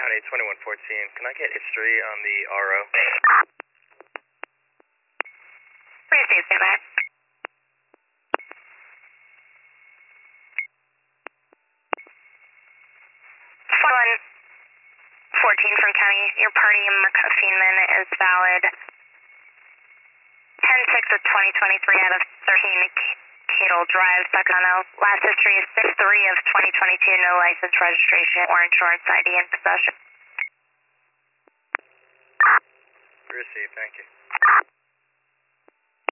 County 2114. Can I get history on the RO? Please do say that. 14 from County, your party Mark Feenman is valid 10-6 of 2023 out of 13 Cadle Drive, Sacramento. Last history is 6-3 of 2022, no license, registration, or insurance ID in possession. Received, thank you.